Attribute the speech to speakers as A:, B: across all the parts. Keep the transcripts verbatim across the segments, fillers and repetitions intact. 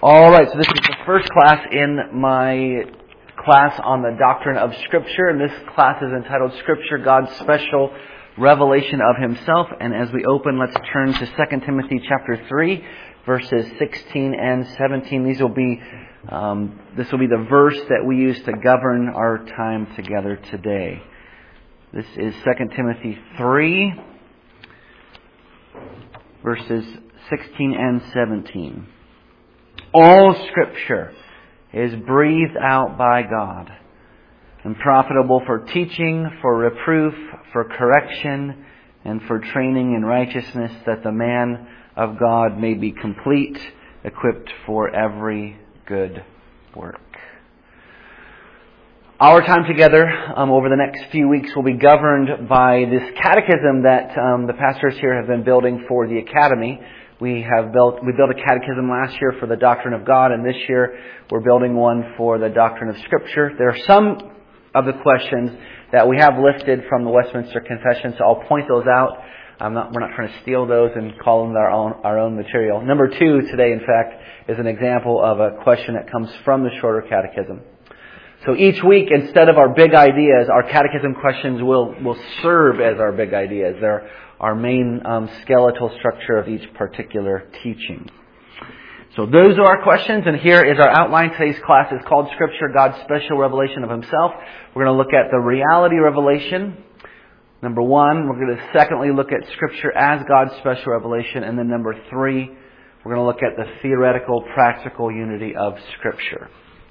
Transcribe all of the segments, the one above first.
A: All right, so this is the first class in my class on the doctrine of Scripture, and this class is entitled Scripture, God's Special Revelation of Himself. And as we open, let's turn to Second Timothy chapter three, verses sixteen and seventeen. These will be, um, this will be the verse that we use to govern our time together today. This is Second Timothy three, verses sixteen and seventeen. All Scripture is breathed out by God and profitable for teaching, for reproof, for correction, and for training in righteousness, that the man of God may be complete, equipped for every good work. Our time together um, over the next few weeks will be governed by this catechism that um, the pastors here have been building for the Academy. We have built, we built a catechism last year for the doctrine of God, and this year we're building one for the doctrine of Scripture. There are some of the questions that we have lifted from the Westminster Confession, so I'll point those out. I'm not, we're not trying to steal those and call them our own, our own material. Number two today, in fact, is an example of a question that comes from the shorter catechism. So each week, instead of our big ideas, our catechism questions will, will serve as our big ideas. They're our main um, skeletal structure of each particular teaching. So those are our questions, and here is our outline. Today's class is called Scripture, God's Special Revelation of Himself. We're going to look at the reality revelation, number one. We're going to secondly look at Scripture as God's special revelation. And then number three, we're going to look at the theoretical, practical unity of Scripture.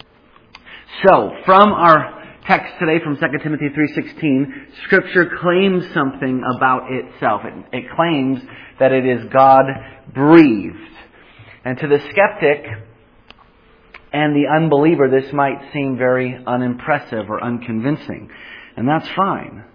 A: So, from our text today from Second Timothy three sixteen, Scripture claims something about itself. It, it claims that it is God-breathed. And to the skeptic and the unbeliever, this might seem very unimpressive or unconvincing. And that's fine.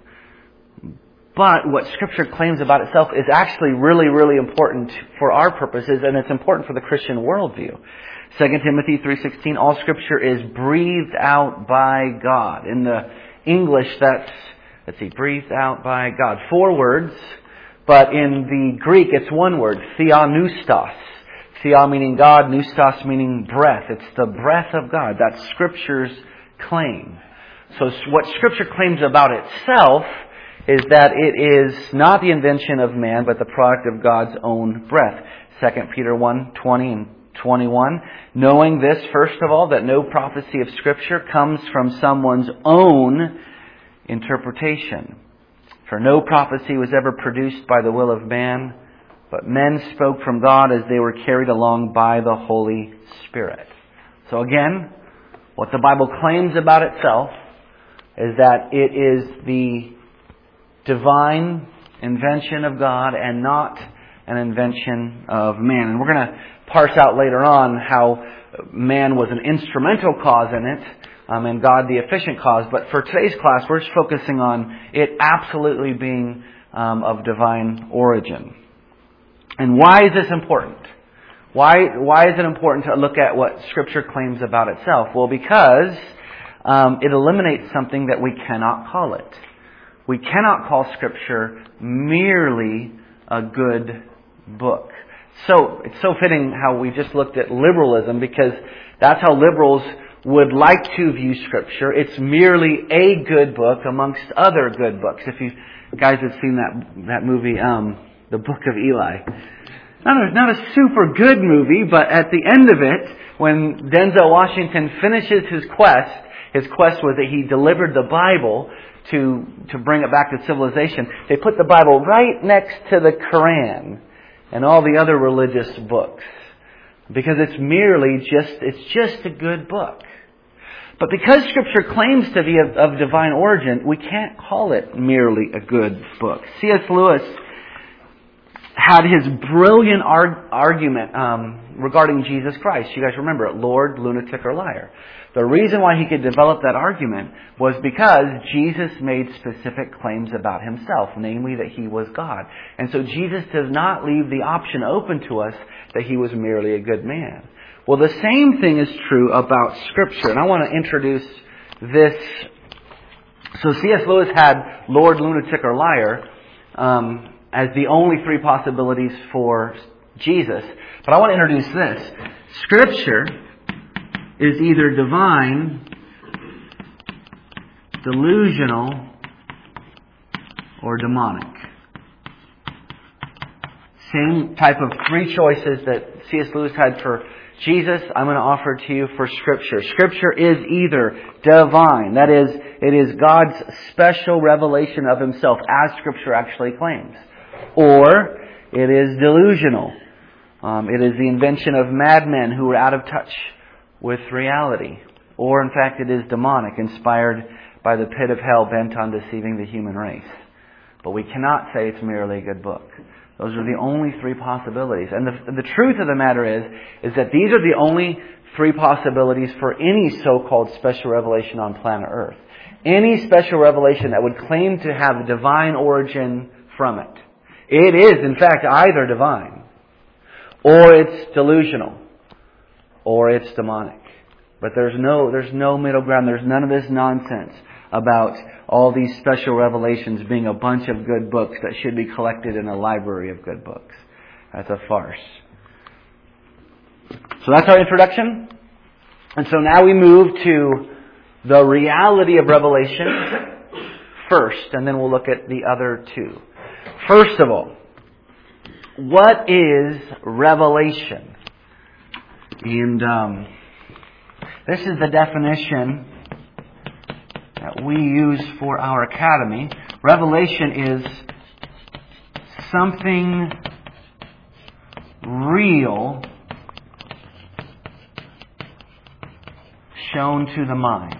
A: But what Scripture claims about itself is actually really, really important for our purposes, and it's important for the Christian worldview. Second Timothy three sixteen, all Scripture is breathed out by God. In the English, that's, let's see, breathed out by God. Four words, but in the Greek, it's one word, theopneustos. Theo meaning God, pneustos meaning breath. It's the breath of God. That's Scripture's claim. So what Scripture claims about itself is that it is not the invention of man, but the product of God's own breath. Second Peter one twenty and twenty-one. Knowing this, first of all, that no prophecy of Scripture comes from someone's own interpretation. For no prophecy was ever produced by the will of man, but men spoke from God as they were carried along by the Holy Spirit. So again, what the Bible claims about itself is that it is the divine invention of God and not an invention of man. And we're going to parse out later on how man was an instrumental cause in it, um, and God the efficient cause. But for today's class, we're just focusing on it absolutely being um, of divine origin. And why is this important? Why why is it important to look at what Scripture claims about itself? Well, because um, it eliminates something that we cannot call it. We cannot call Scripture merely a good book. So it's so fitting how we just looked at liberalism, because that's how liberals would like to view Scripture. It's merely a good book amongst other good books. If you guys have seen that that movie, um, The Book of Eli. Not a, not a super good movie, but at the end of it, when Denzel Washington finishes his quest, his quest was that he delivered the Bible to to bring it back to civilization. They put the Bible right next to the Quran and all the other religious books, because it's merely just, it's just a good book. But because Scripture claims to be of, of divine origin, we can't call it merely a good book. C S Lewis had his brilliant arg- argument um, regarding Jesus Christ. You guys remember it, Lord, lunatic, or liar. The reason why he could develop that argument was because Jesus made specific claims about Himself, namely that He was God. And so Jesus does not leave the option open to us that He was merely a good man. Well, the same thing is true about Scripture. And I want to introduce this. So C S Lewis had Lord, lunatic, or liar um, as the only three possibilities for Jesus. But I want to introduce this. Scripture is either divine, delusional, or demonic. Same type of three choices that C S Lewis had for Jesus, I'm going to offer to you for Scripture. Scripture is either divine, that is, it is God's special revelation of Himself, as Scripture actually claims. Or it is delusional. Um, it is the invention of madmen who are out of touch with reality. Or in fact, it is demonic, inspired by the pit of hell bent on deceiving the human race. But we cannot say it's merely a good book. Those are the only three possibilities. And the, the truth of the matter is, is that these are the only three possibilities for any so-called special revelation on planet Earth. Any special revelation that would claim to have a divine origin from it. It is, in fact, either divine, or it's delusional, or it's demonic. But there's no, there's no middle ground. There's none of this nonsense about all these special revelations being a bunch of good books that should be collected in a library of good books. That's a farce. So that's our introduction. And so now we move to the reality of Revelation first, and then we'll look at the other two. First of all, what is revelation? And um, this is the definition that we use for our academy. Revelation is something real shown to the mind.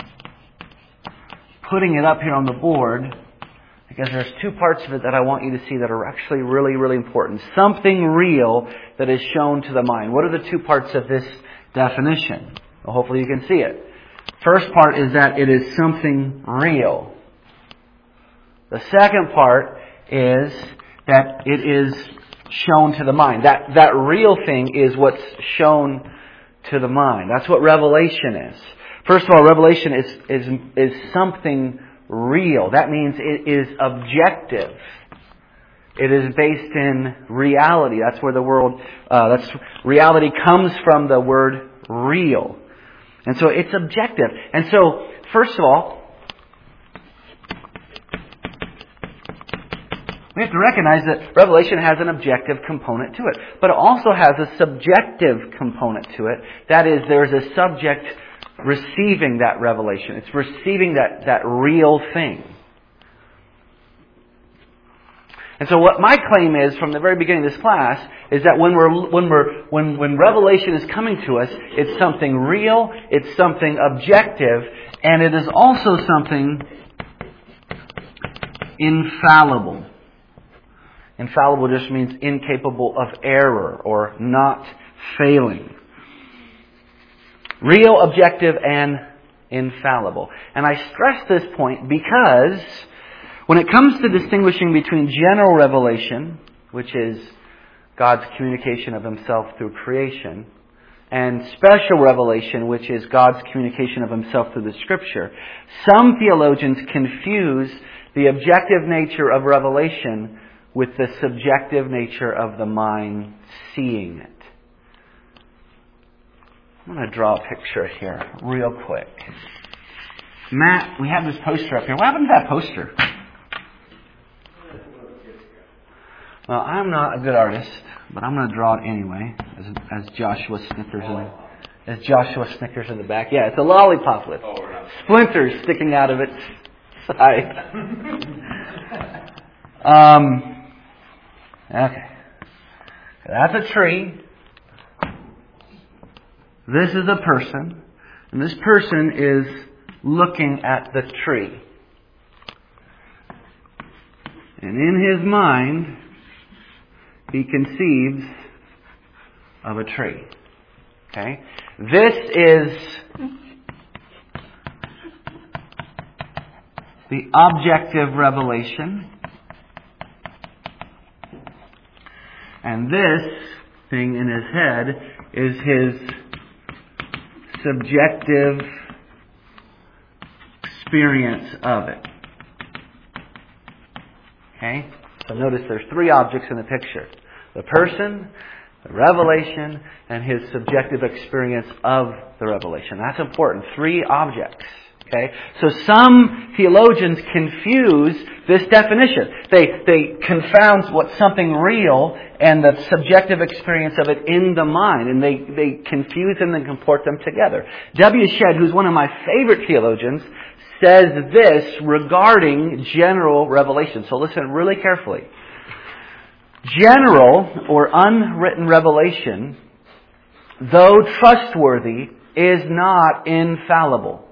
A: Putting it up here on the board, because there's two parts of it that I want you to see that are actually really, really important. Something real that is shown to the mind. What are the two parts of this definition? Well, hopefully you can see it. First part is that it is something real. The second part is that it is shown to the mind. That, that real thing is what's shown to the mind. That's what revelation is. First of all, revelation is, is, is something real. That means it is objective. It is based in reality. That's where the world, uh, that's, reality comes from the word real. And so it's objective. And so, first of all, we have to recognize that Revelation has an objective component to it. But it also has a subjective component to it. That is, there's a subject receiving that revelation. It's receiving that, that real thing. And so what my claim is from the very beginning of this class is that when we're when we're when when revelation is coming to us, it's something real, it's something objective, and it is also something infallible. Infallible just means incapable of error or not failing. Real, objective, and infallible. And I stress this point because when it comes to distinguishing between general revelation, which is God's communication of Himself through creation, and special revelation, which is God's communication of Himself through the Scripture, some theologians confuse the objective nature of revelation with the subjective nature of the mind seeing it. I'm going to draw a picture here real quick. Matt, we have this poster up here. What happened to that poster? Well, I'm not a good artist, but I'm going to draw it anyway, as, as Joshua Snickers in, as Joshua Snickers in the back. Yeah, it's a lollipop with splinters sticking out of its side. um, okay, that's a tree. This is a person, and this person is looking at the tree. And in his mind, he conceives of a tree. Okay? This is the objective revelation. And this thing in his head is his subjective experience of it. Okay? So notice there's three objects in the picture. The person, the revelation, and his subjective experience of the revelation. That's important. Three objects. Okay? So some theologians confuse this definition. They, they confound what's something real and the subjective experience of it in the mind. And they, they confuse them and comport them together. W. Shedd, who's one of my favorite theologians, says this regarding general revelation. So listen really carefully. General or unwritten revelation, though trustworthy, is not infallible.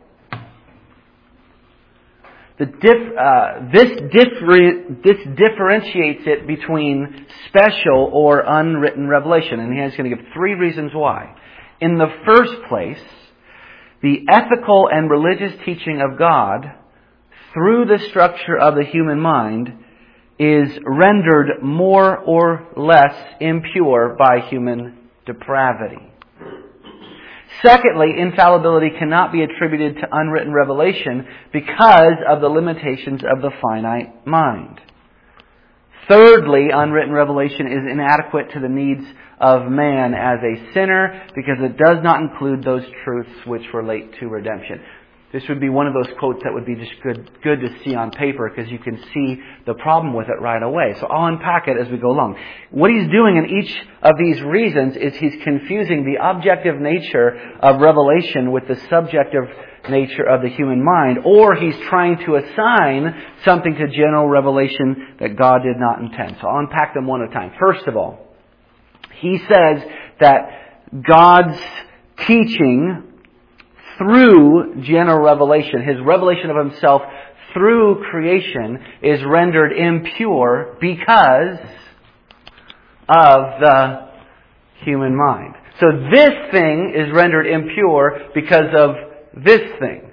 A: The dif- uh, this, differ- this differentiates it between special or unwritten revelation. And he's going to give three reasons why. In the first place, the ethical and religious teaching of God through the structure of the human mind is rendered more or less impure by human depravity. Secondly, infallibility cannot be attributed to unwritten revelation because of the limitations of the finite mind. Thirdly, unwritten revelation is inadequate to the needs of man as a sinner because it does not include those truths which relate to redemption. This would be one of those quotes that would be just good, good to see on paper because you can see the problem with it right away. So I'll unpack it as we go along. What he's doing in each of these reasons is he's confusing the objective nature of revelation with the subjective nature of the human mind, or he's trying to assign something to general revelation that God did not intend. So I'll unpack them one at a time. First of all, he says that God's teaching through general revelation, his revelation of himself through creation, is rendered impure because of the human mind. So this thing is rendered impure because of this thing.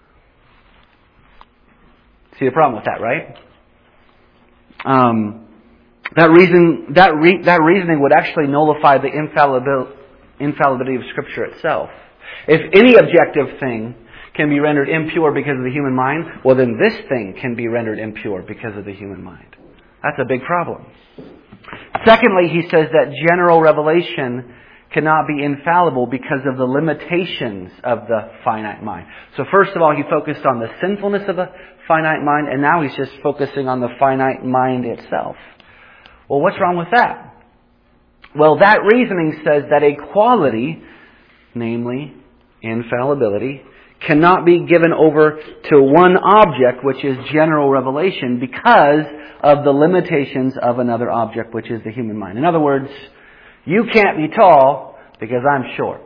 A: See the problem with that, right? Um, that reason, that re, that reasoning would actually nullify the infallibil, infallibility of Scripture itself. If any objective thing can be rendered impure because of the human mind, well then this thing can be rendered impure because of the human mind. That's a big problem. Secondly, he says that general revelation cannot be infallible because of the limitations of the finite mind. So first of all, he focused on the sinfulness of the finite mind, and now he's just focusing on the finite mind itself. Well, what's wrong with that? Well, that reasoning says that a quality, namely infallibility, cannot be given over to one object, which is general revelation, because of the limitations of another object, which is the human mind. In other words, you can't be tall because I'm short.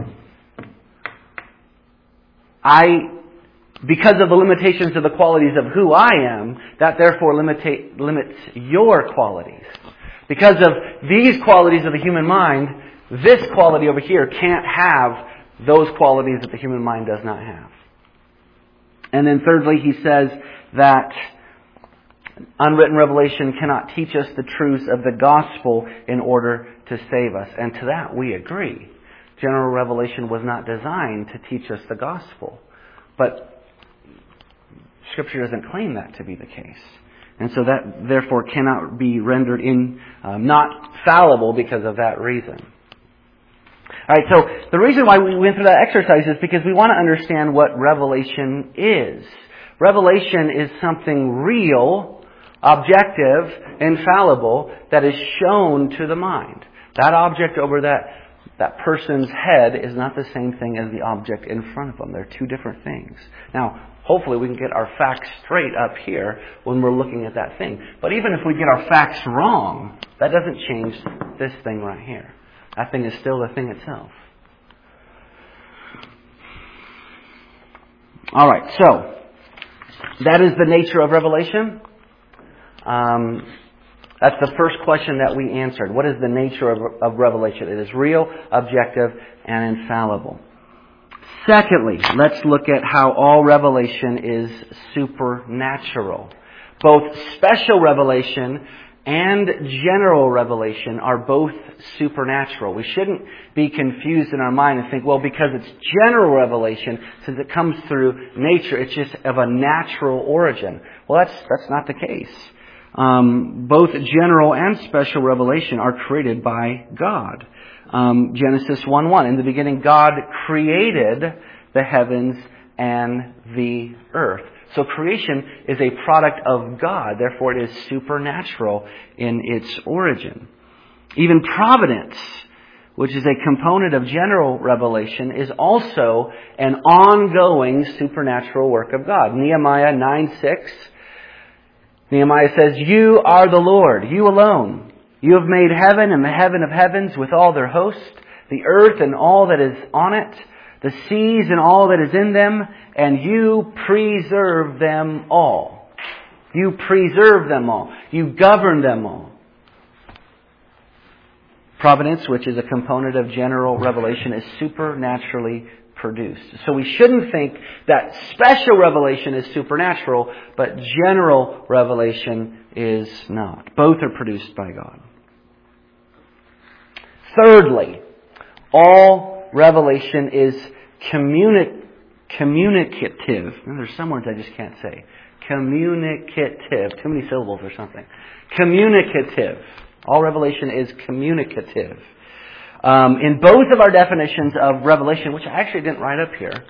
A: I, because of the limitations of the qualities of who I am, that therefore limita- limits your qualities. Because of these qualities of the human mind, this quality over here can't have those qualities that the human mind does not have. And then thirdly, he says that unwritten revelation cannot teach us the truths of the gospel in order to save us. And to that we agree. General revelation was not designed to teach us the gospel. But Scripture doesn't claim that to be the case. And so that therefore cannot be rendered in um, not fallible because of that reason. Alright, so the reason why we went through that exercise is because we want to understand what revelation is. Revelation is something real, objective, infallible, that is shown to the mind. That object over that, that person's head is not the same thing as the object in front of them. They're two different things. Now, hopefully we can get our facts straight up here when we're looking at that thing. But even if we get our facts wrong, that doesn't change this thing right here. That thing is still the thing itself. Alright, so that is the nature of revelation. Um, that's the first question that we answered. What is the nature of, of revelation? It is real, objective, and infallible. Secondly, let's look at how all revelation is supernatural. Both special revelation and general revelation are both supernatural. We shouldn't be confused in our mind and think, well, because it's general revelation, since it comes through nature, it's just of a natural origin. Well, that's that's not the case.
B: Um, both general and special revelation are created by God. Um, Genesis one one, in the beginning God created the heavens and the earth. So creation is a product of God, therefore it is supernatural in its origin. Even providence, which is a component of general revelation, is also an ongoing supernatural work of God. Nehemiah nine six, Nehemiah says, "You are the Lord, you alone. You have made heaven and the heaven of heavens with all their host, the earth and all that is on it, the seas and all that is in them, and you preserve them all." You preserve them all. You govern them all. Providence, which is a component of general revelation, is supernaturally produced. So we shouldn't think that special revelation is supernatural, but general revelation is not. Both are produced by God. Thirdly, all revelation is communi- communicative. And there's some words I just can't say. Communicative. Too many syllables or something. Communicative. All revelation is communicative. Um, in both of our definitions of revelation, which I actually didn't write up here,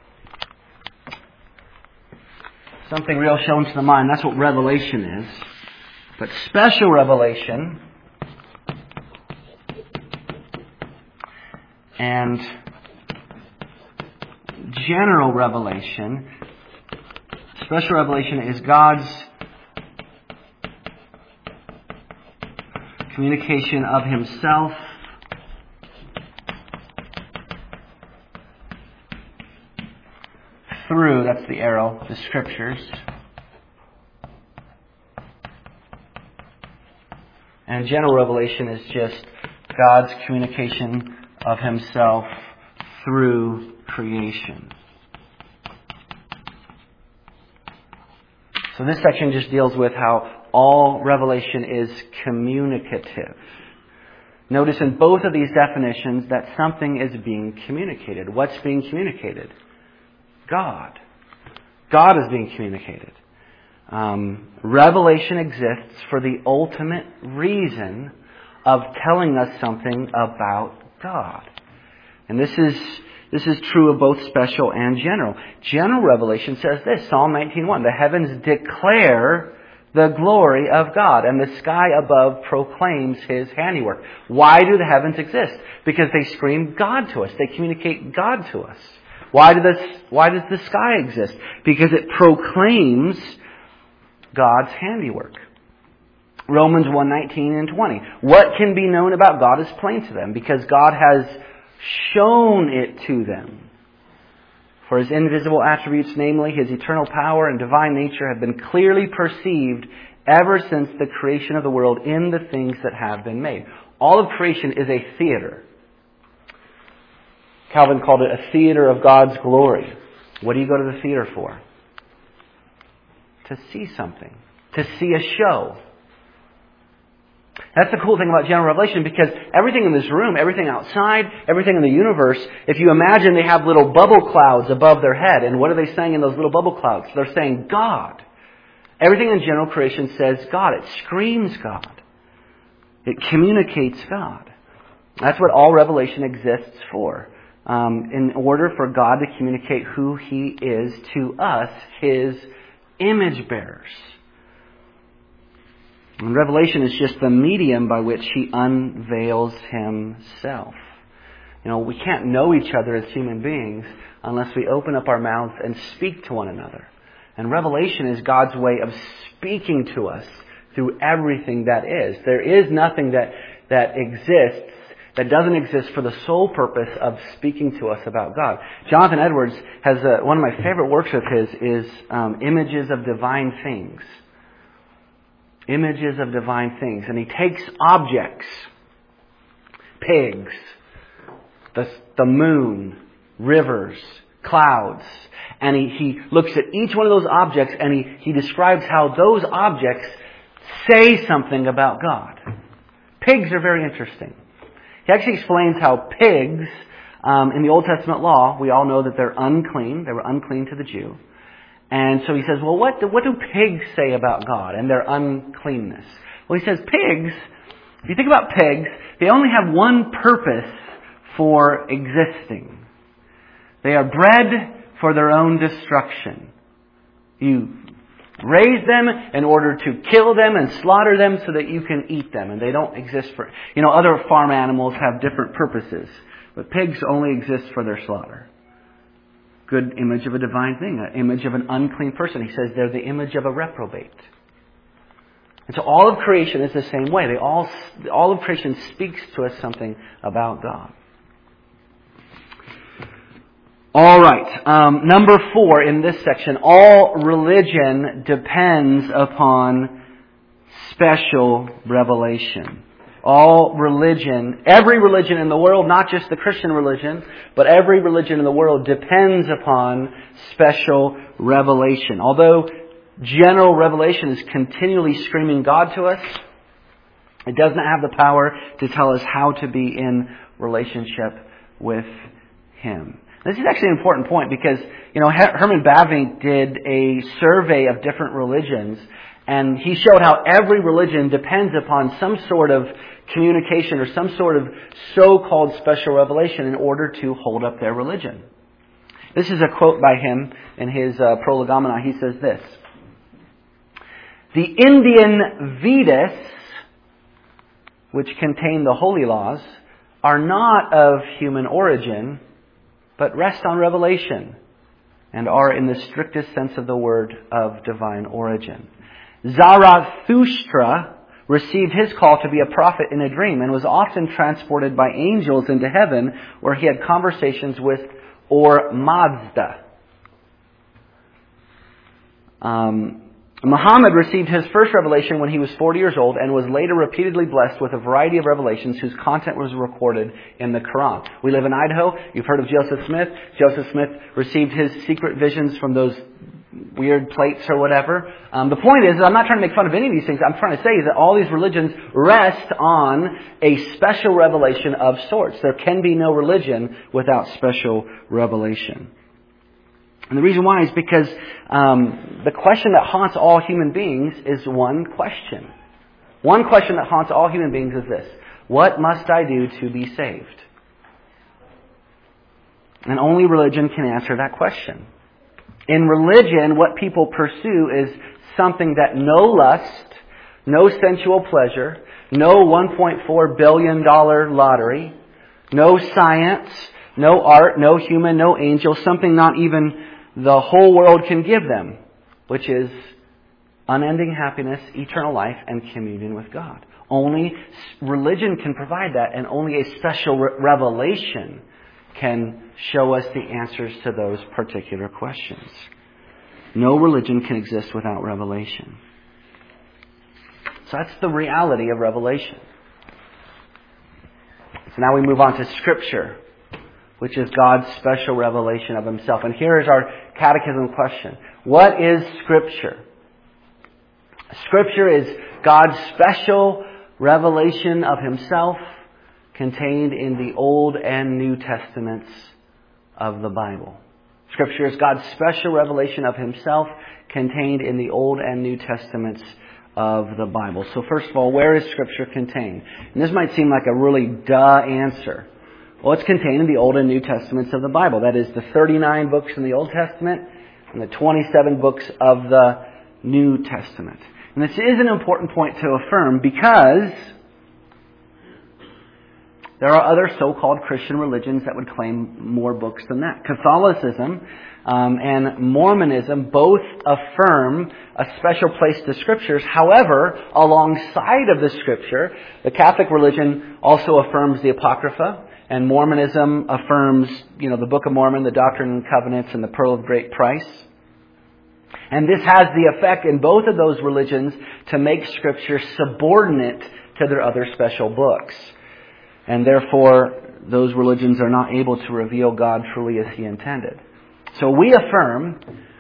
B: something real shown to the mind, that's what revelation is. But special revelation and general revelation, special revelation is God's communication of Himself through, that's the arrow, the Scriptures. And general revelation is just God's communication of Himself through creation. So this section just deals with how all revelation is communicative. Notice in both of these definitions that something is being communicated. What's being communicated? God. God is being communicated. Um, revelation exists for the ultimate reason of telling us something about God. And this is this is true of both special and general. General revelation says this, Psalm nineteen one, "The heavens declare the glory of God, and the sky above proclaims His handiwork." Why do the heavens exist? Because they scream God to us. They communicate God to us. Why, do this, why does the sky exist? Because it proclaims God's handiwork. Romans one nineteen and twenty. "What can be known about God is plain to them, because God has shown it to them. For His invisible attributes, namely His eternal power and divine nature, have been clearly perceived ever since the creation of the world in the things that have been made." All of creation is a theater. Calvin called it a theater of God's glory. What do you go to the theater for? To see something. To see a show. That's the cool thing about general revelation, because everything in this room, everything outside, everything in the universe, if you imagine they have little bubble clouds above their head, and what are they saying in those little bubble clouds? They're saying God. Everything in general creation says God. It screams God. It communicates God. That's what all revelation exists for. Um, in order for God to communicate who He is to us, His image bearers. And revelation is just the medium by which He unveils Himself. You know, we can't know each other as human beings unless we open up our mouths and speak to one another. And revelation is God's way of speaking to us through everything that is. There is nothing that, that exists that doesn't exist for the sole purpose of speaking to us about God. Jonathan Edwards has a, one of my favorite works of his is um, Images of Divine Things. Images of Divine Things. And he takes objects, pigs, the, the moon, rivers, clouds, and he, he looks at each one of those objects and he, he describes how those objects say something about God. Pigs are very interesting. He actually explains how pigs, um, in the Old Testament law, we all know that they're unclean. They were unclean to the Jew.
A: And so he says, well, what do, what do pigs say about God and their uncleanness? Well, he says pigs, if you think about pigs, they only have one purpose for existing. They are bred for their own destruction. You raise them in order to kill them and slaughter them so that you can eat them. And they don't exist for... You know, other farm animals have different purposes. But pigs only exist for their slaughter. Good image of a divine thing. An image of an unclean person. He says they're the image of a reprobate. And so all of creation is the same way. They all, all of creation speaks to us something about God. All right. Um, number four in this section. All religion depends upon special revelation. All religion, every religion in the world, not just the Christian religion, but every religion in the world depends upon special revelation. Although general revelation is continually screaming God to us, it does not have the power to tell us how to be in relationship with Him. This is actually an important point because, you know, Herman Bavinck did a survey of different religions, and he showed how every religion depends upon some sort of communication or some sort of so-called special revelation in order to hold up their religion. This is a quote by him in his uh, Prolegomena. He says this: "The Indian Vedas, which contain the holy laws, are not of human origin, but rest on revelation, and are in the strictest sense of the word of divine origin. Zarathustra received his call to be a prophet in a dream and was often transported by angels into heaven where he had conversations with Or Mazda. Um, Muhammad received his first revelation when he was forty years old and was later repeatedly blessed with a variety of revelations whose content was recorded in the Quran. We live in Idaho. You've heard of Joseph Smith. Joseph Smith received his secret visions from those weird plates or whatever. Um, the point is, I'm not trying to make fun of any of these things. I'm trying to say is that all these religions rest on a special revelation of sorts. There can be no religion without special revelation. And the reason why is because um, the question that haunts all human beings is one question. One question that haunts all human beings is this: what must I do to be saved? And only religion can answer that question. In religion, what people pursue is something that no lust, no sensual pleasure, no one point four billion dollars lottery, no science, no art, no human, no angel, something not even the whole world can give them, which is unending happiness, eternal life, and communion with God. Only religion can provide that, and only a special re- revelation can show us the answers to those particular questions. No religion can exist without revelation. So that's the reality of revelation. So now we move on to Scripture, which is God's special revelation of Himself. And here is our catechism question. What is Scripture? Scripture is God's special revelation of Himself contained in the Old and New Testaments of the Bible. Scripture is God's special revelation of Himself contained in the Old and New Testaments of the Bible. So first of all, where is Scripture contained? And this might seem like a really duh answer. Well, it's contained in the Old and New Testaments of the Bible. That is the thirty-nine books in the Old Testament and the twenty-seven books of the New Testament. And this is an important point to affirm because there are other so-called Christian religions that would claim more books than that. Catholicism um, and Mormonism both affirm a special place to Scriptures. However, alongside of the Scripture, the Catholic religion also affirms the Apocrypha, and Mormonism affirms, you know, the Book of Mormon, the Doctrine and Covenants, and the Pearl of Great Price. And this has the effect in both of those religions to make Scripture subordinate to their other special books. And therefore, those religions are not able to reveal God truly as He intended. So we affirm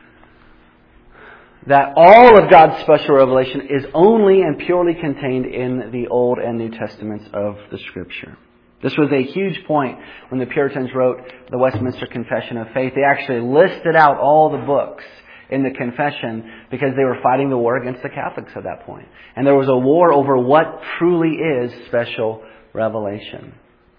A: that all of God's special revelation is only and purely contained in the Old and New Testaments of the Scripture. This was a huge point when the Puritans wrote the Westminster Confession of Faith. They actually listed out all the books
B: in the confession because they were fighting the war against the Catholics at that point. And there was a war over what truly is special revelation.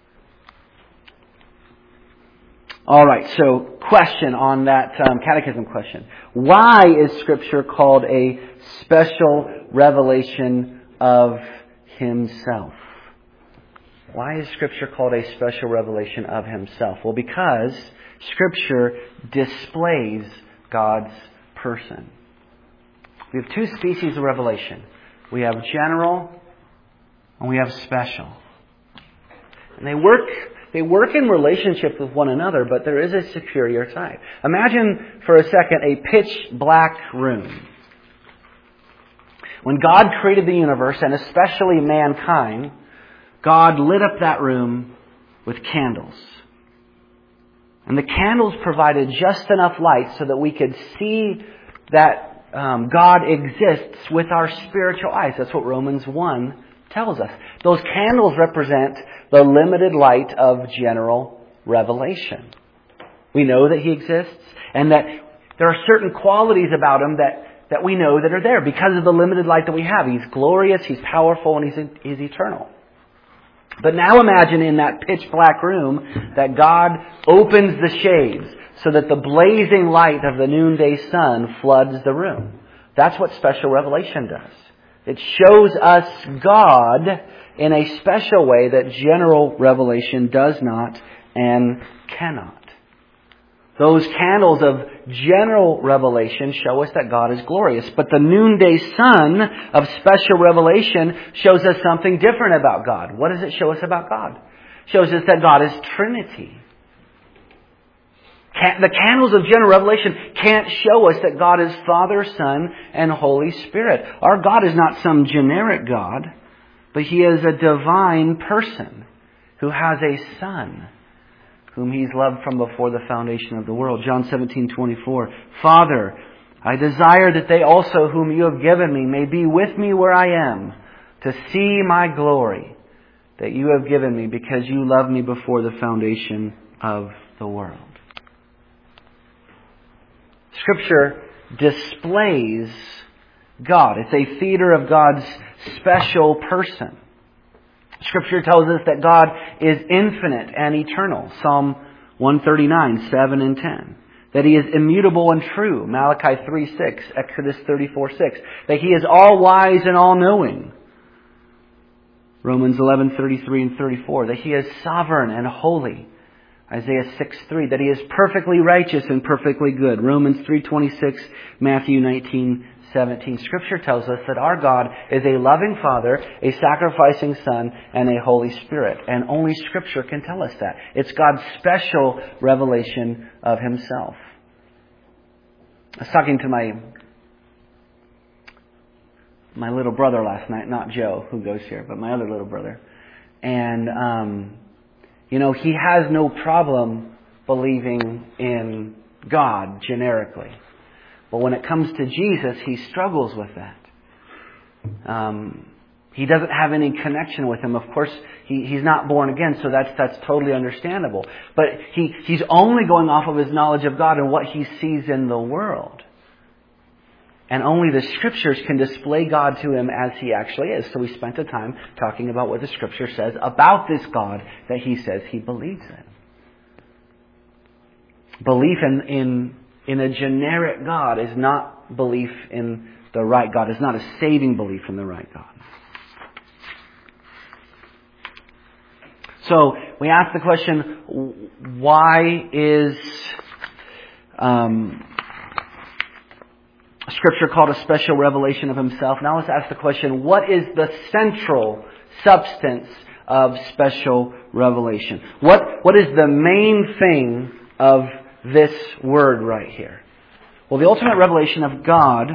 B: All right, so question on that um, catechism question. Why is Scripture called a special revelation of Himself? Why is Scripture called a special revelation of Himself? Well, because Scripture displays God's person. We have two species of revelation. We have general and we have special. And they work They work in relationship with one another, but there is a superior type. Imagine for a second a pitch black room. When God created the universe, and especially mankind, God lit up that room with candles. And the candles provided just enough light so that we could see that um, God exists with our spiritual eyes. That's what Romans one tells us. Those candles represent the limited light of general revelation. We know that He exists and that there are certain qualities about Him that, that we know that are there because of the limited light that we have. He's glorious, He's powerful, and He's, he's eternal. But now imagine in that pitch black room that God opens the shades so that the blazing light of the noonday sun floods the room. That's what special revelation does. It shows us God in a special way that general revelation does not and cannot. Those candles of general revelation show us that God is glorious. But the noonday sun of special revelation shows us something different about God. What does it show us about God? It shows us that God is Trinity. The candles of general revelation can't show us that God is Father, Son, and Holy Spirit. Our God is not some generic God, but He is a divine person who has a Son whom He's loved from before the foundation of the world. John seventeen twenty-four. Father, I desire that they also whom You have given Me may be with Me where I am, to see My glory that You have given Me, because You loved Me before the foundation of the world. Scripture displays God. It's a theater of God's special person. Scripture tells us that God is infinite and eternal. Psalm one thirty-nine, seven and ten. That He is immutable and true. Malachi three six, Exodus thirty-four six. That He is all wise and all knowing. Romans eleven thirty-three and thirty-four. That He is sovereign and holy. Isaiah six three, that He is perfectly righteous and perfectly good. Romans three twenty-six, Matthew nineteen seventeen. Scripture tells us that our God is a loving Father, a sacrificing Son, and a Holy Spirit. And only Scripture can tell us that. It's God's special revelation of Himself. I was talking to my my little brother last night, not Joe, who goes here, but my other little brother. And um You know, he has no problem believing in God generically. But when it comes to Jesus, he struggles with that. Um, he doesn't have any connection with Him. Of course, he, he's not born again, so that's that's totally understandable. But he, he's only going off of his knowledge of God and what he sees in the world. And only the Scriptures can display God to him as He actually is. So we spent the time talking about what the Scripture says about this God that he says he believes in. Belief in, in, in a generic God is not belief in the right God. It's not a saving belief in the right God. So we ask the question, why is Um, Scripture called a special revelation of Himself? Now let's ask the question, what is the central substance of special revelation? What, what is the main thing of this word right here? Well, the ultimate revelation of God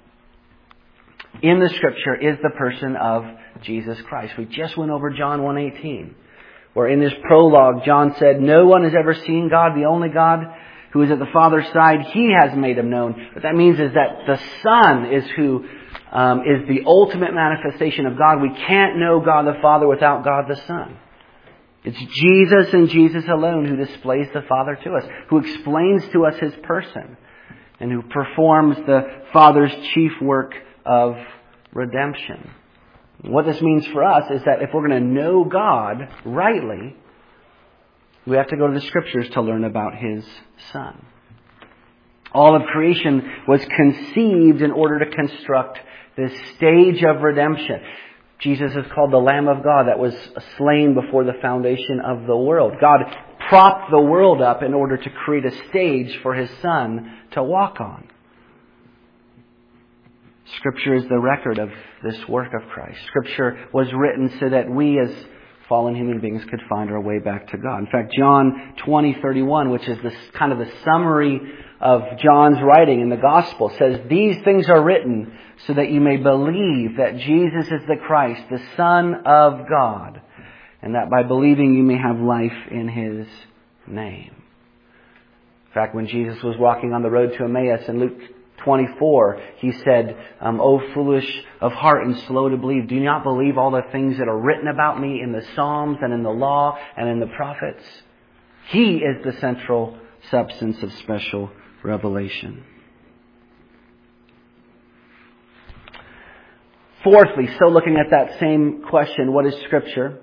B: in the Scripture is the person of Jesus Christ. We just went over John one eighteen, where in this prologue, John said, "No one has ever seen God, the only God who is at the Father's side, He has made Him known." What that means is that the Son is who um, is the ultimate manifestation of God. We can't know God the Father without God the Son. It's Jesus and Jesus alone who displays the Father to us, who explains to us His person. and who performs the Father's chief work of redemption. What this means for us is that if we're going to know God rightly, we have to go to the Scriptures to learn about His Son. All of creation was conceived in order to construct this stage of redemption. Jesus is called the Lamb of God that was slain before the foundation of the world. God propped the world up in order to create a stage for His Son to walk on. Scripture is the record of this work of Christ. Scripture was written so that we as fallen human beings could find our way back to God. In fact, John twenty thirty-one, which is this kind of the summary of John's writing in the Gospel, says, "These things are written so that you may believe that Jesus is the Christ, the Son of God, and that by believing you may have life in His name." In fact, when Jesus was walking on the road to Emmaus in Luke twenty-four, He said, um, "O foolish of heart and slow to believe, do you not believe all the things that are written about me in the Psalms and in the law and in the prophets?" He is the central substance of special revelation. Fourthly, still looking at that same question, what is Scripture?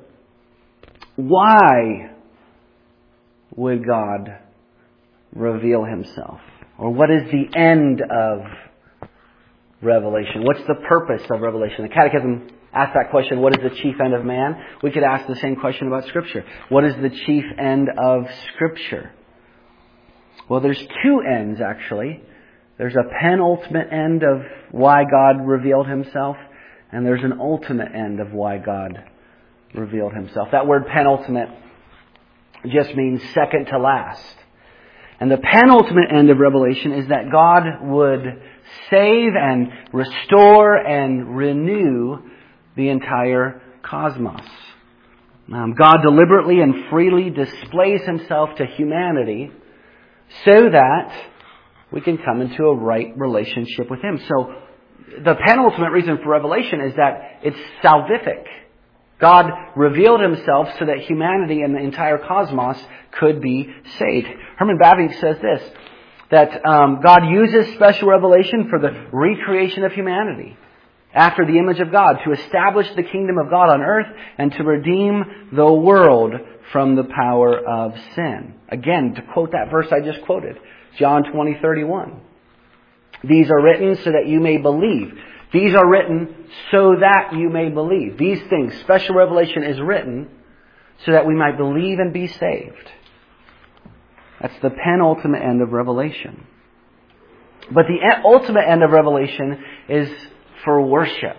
B: Why would God reveal Himself? Or what is the end of revelation? What's the purpose of revelation? The Catechism asks that question, what is the chief end of man? We could ask the same question about Scripture. What is the chief end of Scripture? Well, there's two ends, actually. There's a penultimate end of why God revealed Himself, and there's an ultimate end of why God revealed Himself. That word penultimate just means second to last. And the penultimate end of revelation is that God would save and restore and renew the entire cosmos. Um, God deliberately and freely displays Himself to humanity so that we can come into a right relationship with Him. So the penultimate reason for revelation is that it's salvific. God revealed Himself so that humanity and the entire cosmos could be saved. Herman Bavinck says this, that um, God uses special revelation for the recreation of humanity after the image of God, to establish the kingdom of God on earth and to redeem the world from the power of sin. Again, to quote that verse I just quoted, John twenty thirty-one. These are written so that you may believe. These are written so that you may believe. These things, special revelation is written so that we might believe and be saved. That's the penultimate end of revelation. But the ultimate end of revelation is for worship.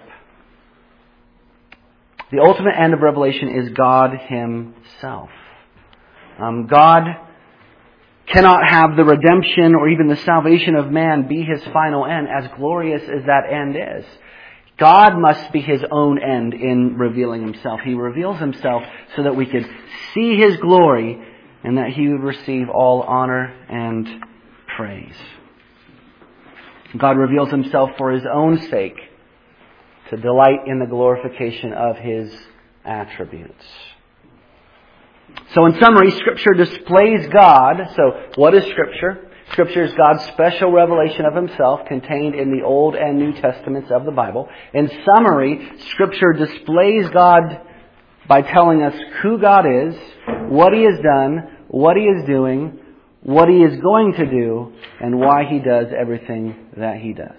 B: The ultimate end of revelation is God Himself. Um, God cannot have the redemption or even the salvation of man be His final end, as glorious as that end is. God must be His own end in revealing Himself. He reveals Himself so that we could see His glory and that He would receive all honor and praise. God reveals Himself for His own sake, to delight in the glorification of His attributes. So in summary, Scripture displays God. So what is Scripture? Scripture is God's special revelation of Himself contained in the Old and New Testaments of the Bible. In summary, Scripture displays God by telling us who God is, what He has done, what He is doing, what He is going to do, and why He does everything that He does.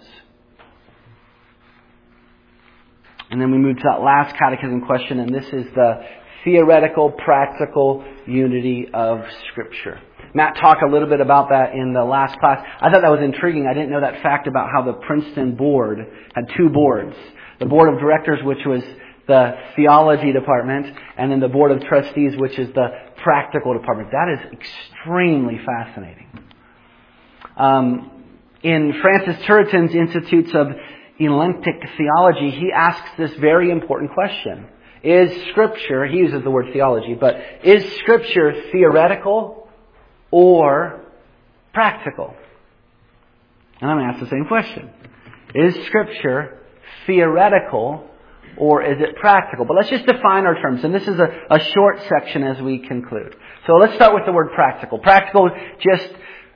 B: And then we move to that last catechism question, and this is the theoretical, practical unity of Scripture. Matt talked a little bit about that in the last class. I thought that was intriguing. I didn't know that fact about how the Princeton board had two boards. The board of directors, which was the theology department, and then the board of trustees, which is the practical department. That is extremely fascinating. Um, in Francis Turretin's Institutes of Elentic Theology, he asks this very important question. Is Scripture, he uses the word theology, but is Scripture theoretical or practical? And I'm going to ask the same question. Is Scripture theoretical or is it practical? But let's just define our terms. And this is a, a short section as we conclude. So let's start with the word practical. Practical just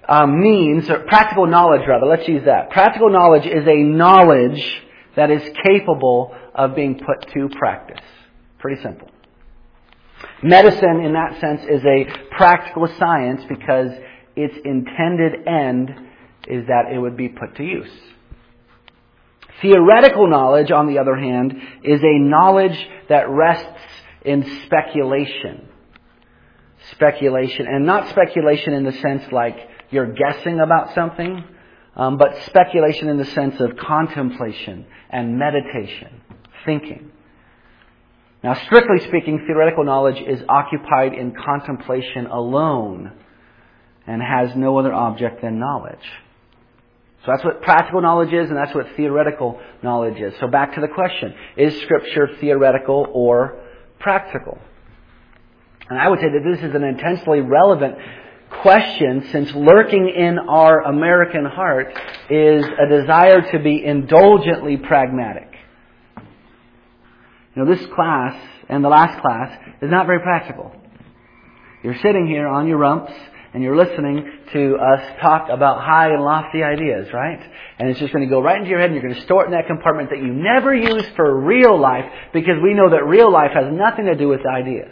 A: um, means, or practical knowledge rather, let's use that. Practical knowledge is a knowledge that is capable of being put to practice. Pretty simple. Medicine, in that sense, is a practical science because its intended end is that it would be put to use. Theoretical knowledge, on the other hand, is a knowledge that rests in speculation. Speculation, and not speculation in the sense like you're guessing about something, um, but speculation in the sense of contemplation and meditation, thinking. Now, strictly speaking, theoretical knowledge is occupied in contemplation alone and has no other object than knowledge. So that's what practical knowledge is, and that's what theoretical knowledge is. So back to the question, is Scripture theoretical or practical? And I would say that this is an intensely relevant question, since lurking in our American heart is a desire to be indulgently pragmatic. You know, this class and the last class is not very practical. You're sitting here on your rumps and you're listening to us talk about high and lofty ideas, right? And it's just going to go right into your head and you're going to store it in that compartment that you never use for real life, because we know that real life has nothing to do with ideas.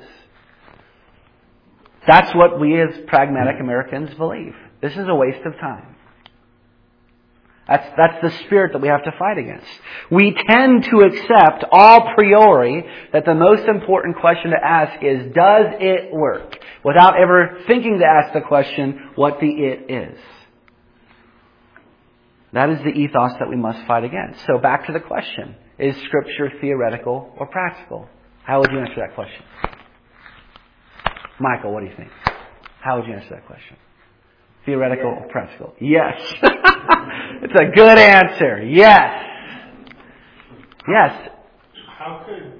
A: That's what we as pragmatic Americans believe. This is a waste of time. That's, that's the spirit that we have to fight against. We tend to accept a priori that the most important question to ask is, does it work? Without ever thinking to ask the question, what the it is. That is the ethos that we must fight against. So back to the question, is Scripture theoretical or practical? How would you answer that question? Michael, what do you think? How would you answer that question? Theoretical or practical? Yes. It's a good answer. Yes. Yes.
C: How could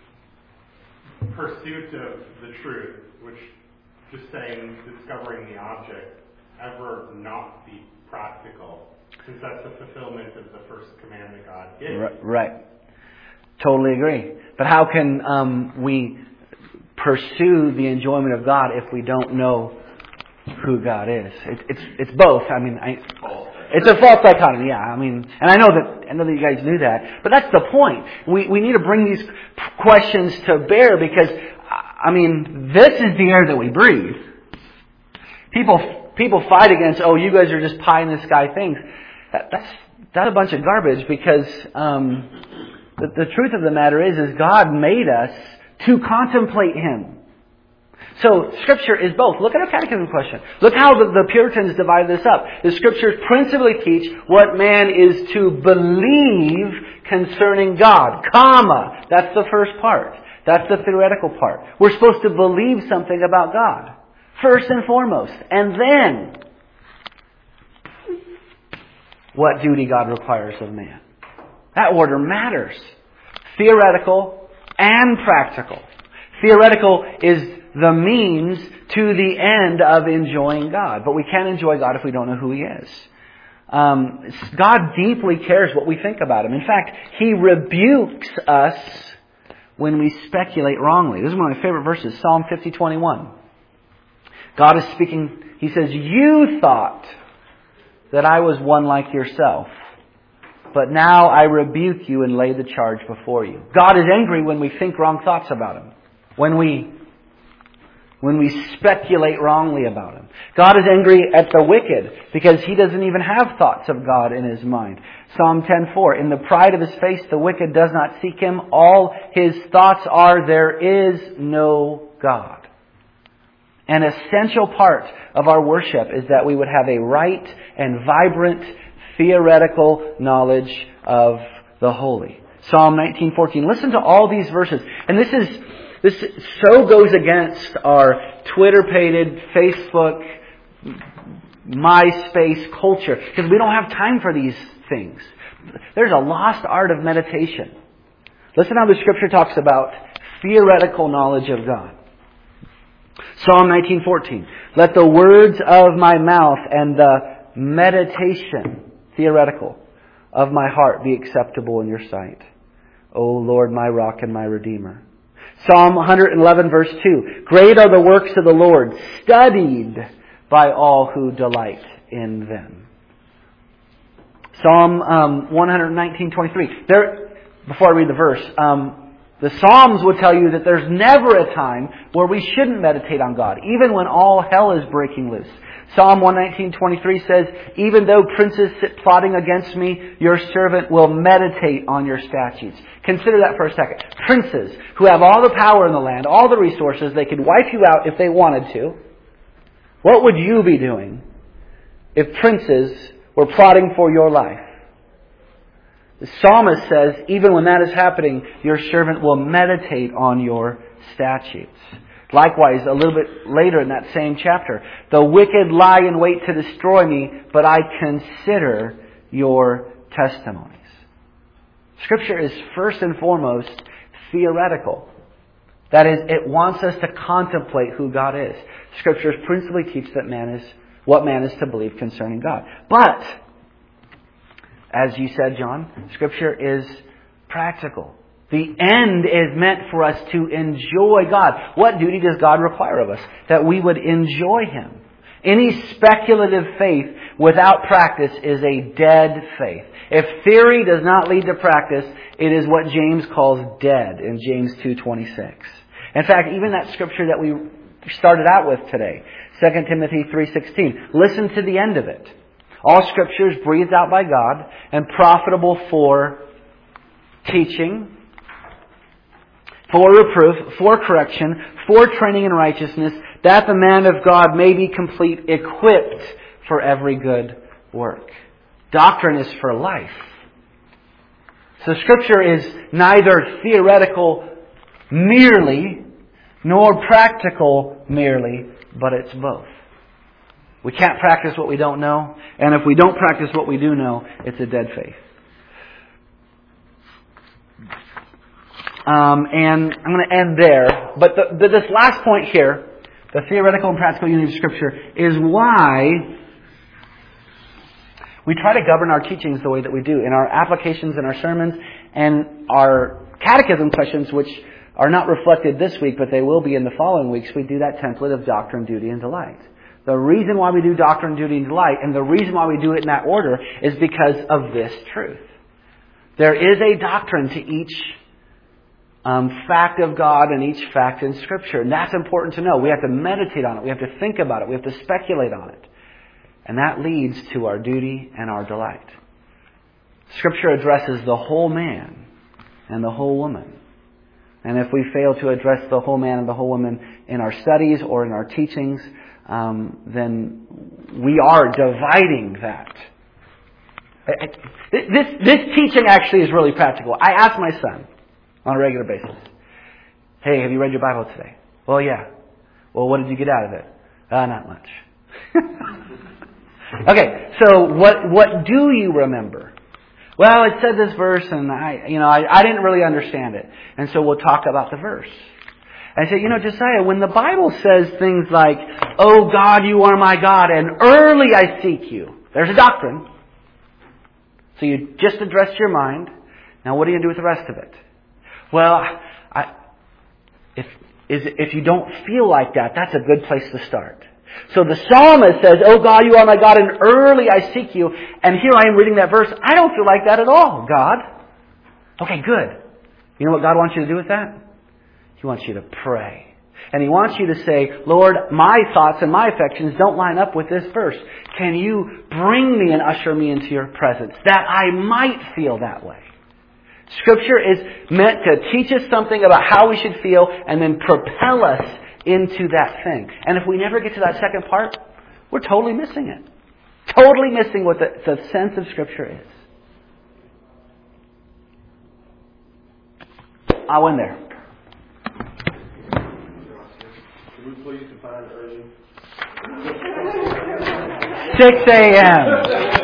C: pursuit of the truth, which just saying discovering the object, ever not be practical, since that's the fulfillment of the first commandment God gave?
A: Right. right. Totally agree. But how can um, we pursue the enjoyment of God if we don't know who God is? It, it's it's both. I mean, I, it's a false dichotomy. Yeah, I mean, and I know that I know that you guys knew that, but that's the point. We we need to bring these questions to bear because, I mean, this is the air that we breathe. People people fight against, oh, you guys are just pie in the sky things. That, that's that's a bunch of garbage, because um, the, the truth of the matter is, is God made us to contemplate Him. So, Scripture is both. Look at our catechism question. Look how the, the Puritans divide this up. The Scriptures principally teach what man is to believe concerning God, comma. That's the first part. That's the theoretical part. We're supposed to believe something about God, first and foremost. And then, what duty God requires of man. That order matters. Theoretical and practical. Theoretical is the means to the end of enjoying God. But we can't enjoy God if we don't know who He is. Um, God deeply cares what we think about Him. In fact, He rebukes us when we speculate wrongly. This is one of my favorite verses, Psalm fifty twenty-one. God is speaking, He says, "You thought that I was one like yourself, but now I rebuke you and lay the charge before you." God is angry when we think wrong thoughts about Him. When we When we speculate wrongly about Him. God is angry at the wicked because he doesn't even have thoughts of God in his mind. Psalm ten four, "In the pride of his face the wicked does not seek Him. All his thoughts are, there is no God." An essential part of our worship is that we would have a right and vibrant theoretical knowledge of the holy. Psalm nineteen fourteen. Listen to all these verses. And this is This so goes against our Twitter-pated, Facebook, MySpace culture, because we don't have time for these things. There's a lost art of meditation. Listen how the Scripture talks about theoretical knowledge of God. Psalm nineteen fourteen. "Let the words of my mouth and the meditation," theoretical, "of my heart be acceptable in your sight, O Lord, my rock and my redeemer." Psalm one eleven verse two. "Great are the works of the Lord, studied by all who delight in them. Psalm um, one nineteen twenty-three. There, before I read the verse, um, the Psalms would tell you that there's never a time where we shouldn't meditate on God, even when all hell is breaking loose. Psalm one nineteen twenty-three says, "Even though princes sit plotting against me, your servant will meditate on your statutes." Consider that for a second. Princes who have all the power in the land, all the resources, they could wipe you out if they wanted to. What would you be doing if princes were plotting for your life? The psalmist says, even when that is happening, your servant will meditate on your statutes. Likewise, a little bit later in that same chapter, "The wicked lie in wait to destroy me, but I consider your testimonies." Scripture is first and foremost theoretical. That is, it wants us to contemplate who God is. Scriptures principally teach that man is what man is to believe concerning God. But, as you said, John, Scripture is practical. The end is meant for us to enjoy God. What duty does God require of us? That we would enjoy Him. Any speculative faith without practice is a dead faith. If theory does not lead to practice, it is what James calls dead in James two twenty-six. In fact, even that scripture that we started out with today, Second Timothy three sixteen, listen to the end of it. "All Scripture is breathed out by God and profitable for teaching, for reproof, for correction, for training in righteousness, that the man of God may be complete, equipped for every good work." Doctrine is for life. So Scripture is neither theoretical merely, nor practical merely, but it's both. We can't practice what we don't know, and if we don't practice what we do know, it's a dead faith. Um, and I'm going to end there. But the, the, this last point here, the theoretical and practical unity of Scripture, is why we try to govern our teachings the way that we do in our applications in our sermons and our catechism questions, which are not reflected this week, but they will be in the following weeks. We do that template of doctrine, duty, and delight. The reason why we do doctrine, duty, and delight, and the reason why we do it in that order, is because of this truth. There is a doctrine to each um, fact of God and each fact in Scripture. And that's important to know. We have to meditate on it. We have to think about it. We have to speculate on it. And that leads to our duty and our delight. Scripture addresses the whole man and the whole woman. And if we fail to address the whole man and the whole woman in our studies or in our teachings, um, then we are dividing that. This, this teaching actually is really practical. I ask my son on a regular basis, "Hey, have you read your Bible today?" "Well, yeah." "Well, what did you get out of it?" Uh, not much. Okay, so what what do you remember? "Well, it said this verse, and I, you know, I, I didn't really understand it." And so we'll talk about the verse. I say, you know, Josiah, when the Bible says things like, "Oh God, you are my God, and early I seek you," there's a doctrine. So you just addressed your mind. Now, what are you going to do with the rest of it? Well, I, if is if you don't feel like that, that's a good place to start. So the psalmist says, "Oh God, you are my God, and early I seek you." And here I am reading that verse. I don't feel like that at all, God. Okay, good. You know what God wants you to do with that? He wants you to pray. And He wants you to say, "Lord, my thoughts and my affections don't line up with this verse. Can you bring me and usher me into your presence that I might feel that way?" Scripture is meant to teach us something about how we should feel and then propel us into that thing. And if we never get to that second part, we're totally missing it. Totally missing what the, the sense of Scripture is. I'll end there.
D: Can we please define urgent?
A: six a.m.